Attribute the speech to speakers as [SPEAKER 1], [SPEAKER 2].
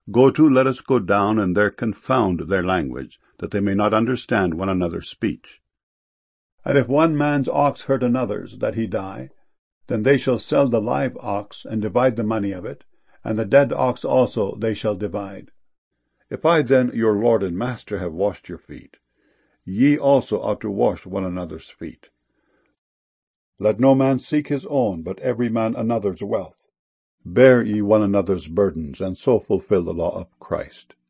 [SPEAKER 1] Go to, let us go down, and there confound their language, that they may not understand one another's speech. And if one man's ox hurt another's, that he die, then they shall sell the live ox, and divide the money of it, and the dead ox also they shall divide. If I then, your Lord and Master, have washed your feet, ye also ought to wash one another's feet. Let no man seek his own, but every man another's wealth. Bear ye one another's burdens, and so fulfill the law of Christ.